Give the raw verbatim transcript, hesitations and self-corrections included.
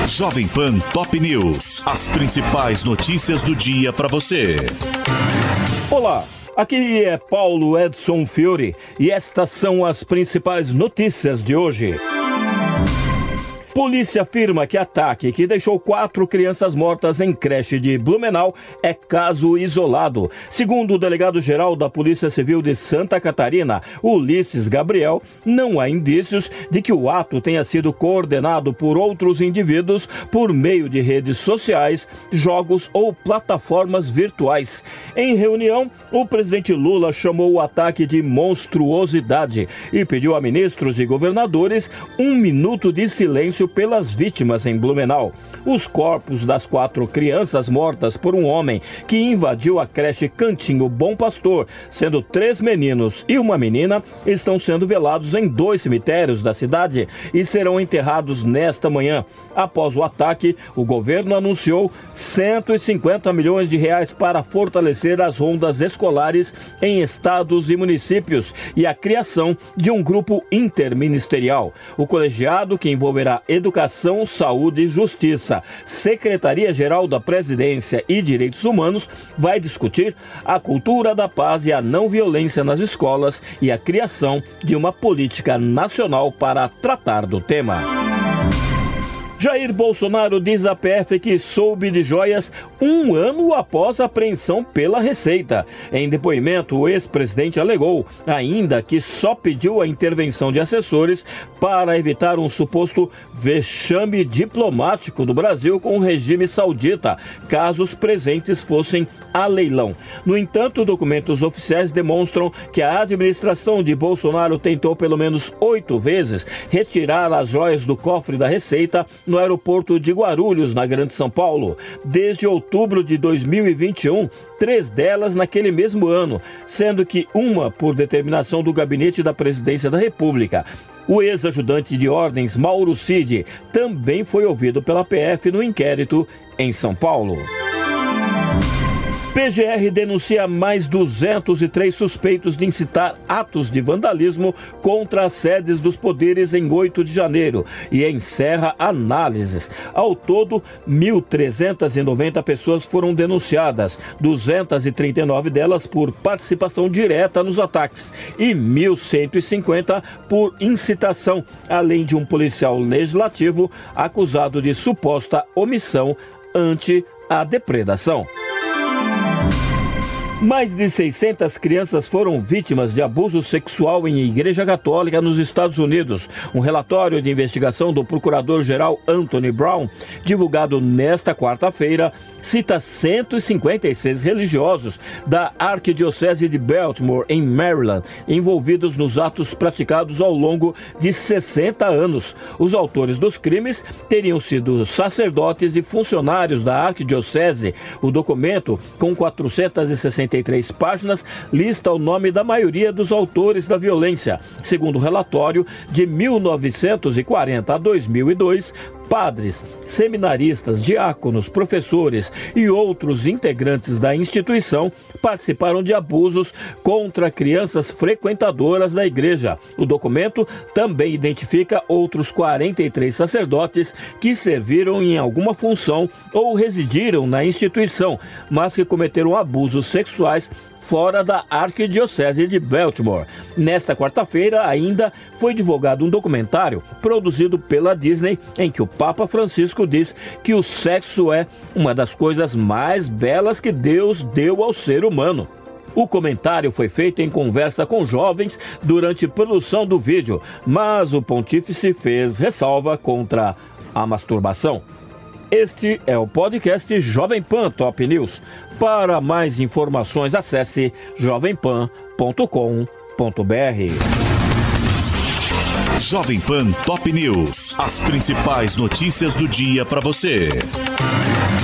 Jovem Pan Top News. As principais notícias do dia para você. Olá, aqui é Paulo Edson Fiore e estas são as principais notícias de hoje. Polícia afirma que ataque que deixou quatro crianças mortas em creche de Blumenau é caso isolado. Segundo o delegado-geral da Polícia Civil de Santa Catarina, Ulisses Gabriel, não há indícios de que o ato tenha sido coordenado por outros indivíduos por meio de redes sociais, jogos ou plataformas virtuais. Em reunião, o presidente Lula chamou o ataque de monstruosidade e pediu a ministros e governadores um minuto de silêncio pelas vítimas em Blumenau. Os corpos das quatro crianças mortas por um homem que invadiu a creche Cantinho Bom Pastor, sendo três meninos e uma menina, estão sendo velados em dois cemitérios da cidade e serão enterrados nesta manhã. Após o ataque, o governo anunciou cento e cinquenta milhões de reais para fortalecer as rondas escolares em estados e municípios e a criação de um grupo interministerial. O colegiado, que envolverá Educação, Saúde e Justiça, Secretaria-Geral da Presidência e Direitos Humanos, vai discutir a cultura da paz e a não violência nas escolas e a criação de uma política nacional para tratar do tema. Jair Bolsonaro diz à P F que soube de joias um ano após a apreensão pela Receita. Em depoimento, o ex-presidente alegou ainda que só pediu a intervenção de assessores para evitar um suposto vexame diplomático do Brasil com o regime saudita, caso os presentes fossem a leilão. No entanto, documentos oficiais demonstram que a administração de Bolsonaro tentou pelo menos oito vezes retirar as joias do cofre da Receita no aeroporto de Guarulhos, na Grande São Paulo. Desde outubro de dois mil e vinte e um, três delas naquele mesmo ano, sendo que uma por determinação do Gabinete da Presidência da República. O ex-ajudante de ordens, Mauro Cid, também foi ouvido pela P F no inquérito em São Paulo. P G R denuncia mais duzentos e três suspeitos de incitar atos de vandalismo contra as sedes dos poderes em oito de janeiro e encerra análises. Ao todo, mil trezentas e noventa pessoas foram denunciadas, duzentas e trinta e nove delas por participação direta nos ataques e mil cento e cinquenta por incitação, além de um policial legislativo acusado de suposta omissão ante a depredação. Mais de seiscentas crianças foram vítimas de abuso sexual em igreja católica nos Estados Unidos. Um relatório de investigação do procurador-geral Anthony Brown, divulgado nesta quarta-feira, cita cento e cinquenta e seis religiosos da Arquidiocese de Baltimore, em Maryland, envolvidos nos atos praticados ao longo de sessenta anos. Os autores dos crimes teriam sido sacerdotes e funcionários da Arquidiocese. O documento, com quatrocentas e sessenta e três páginas, lista o nome da maioria dos autores da violência. Segundo o relatório, de mil novecentos e quarenta a dois mil e dois, padres, seminaristas, diáconos, professores e outros integrantes da instituição participaram de abusos contra crianças frequentadoras da igreja. O documento também identifica outros quarenta e três sacerdotes que serviram em alguma função ou residiram na instituição, mas que cometeram abusos sexuais fora da Arquidiocese de Baltimore. Nesta quarta-feira, ainda foi divulgado um documentário produzido pela Disney em que o Papa Francisco diz que o sexo é uma das coisas mais belas que Deus deu ao ser humano. O comentário foi feito em conversa com jovens durante a produção do vídeo, mas o pontífice fez ressalva contra a masturbação. Este é o podcast Jovem Pan Top News. Para mais informações, acesse jovem pan ponto com ponto b r. Jovem Pan Top News. As principais notícias do dia para você.